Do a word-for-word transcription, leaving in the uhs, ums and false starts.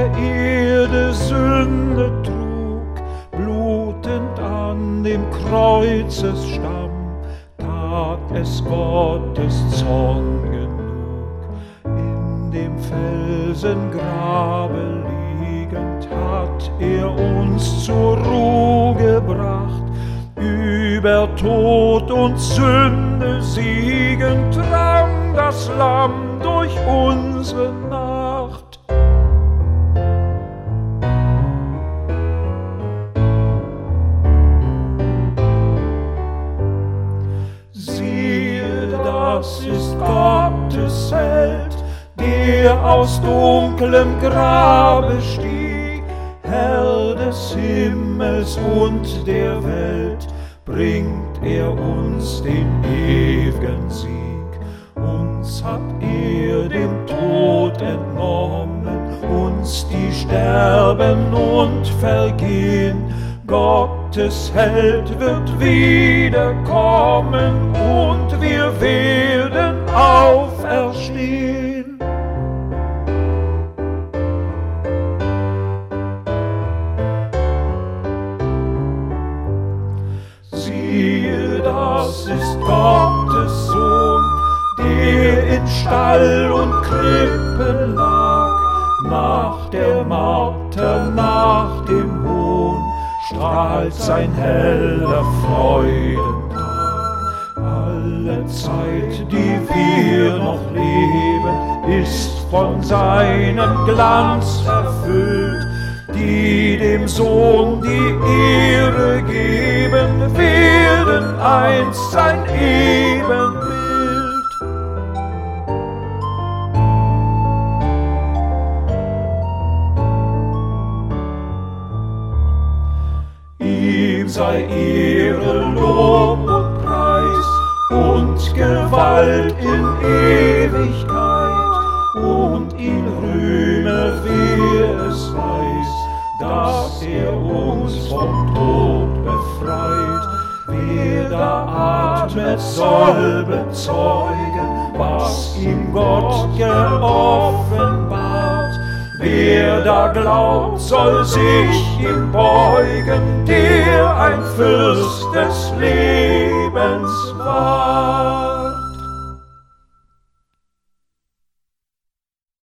der Erde Sünde trug, blutend an dem Kreuzesstamm, tat es Gottes Zorn genug. In dem Felsengrabe liegend hat er uns zur Ruhe gebracht, über Tod und Sünde siegend drang das Lamm durch unsere Nacht. Siehe, das ist Gottes Held, der aus dunklem Grabe stieg, Herr des Himmels und der Welt, bringt er uns den ewigen Sieg. Uns hat er dem Tod entnommen, uns die Sterben und Vergehen. Gottes Held wird wiederkommen und wir werden auferstehen. Siehe, das ist Gottes Sohn, der in Stall und Krippe lag. Nach der Marter, nach dem Hohn, strahlt sein heller Freudentag. Alle Zeit, die wir noch leben, ist von seinem Glanz erfüllt, die dem Sohn die Ehre geben, werden einst sein Ebenbild. Ihm sei Ehre, Lob und Preis und Gewalt in Ewigkeit, und ihn rühme, wer es weiß, dass er uns vom Tod befreit. Wer da atmet, soll bezeugen, was ihm Gott geoffenbart. Wer da glaubt, soll sich ihm beugen, der ein Fürst des Lebens war.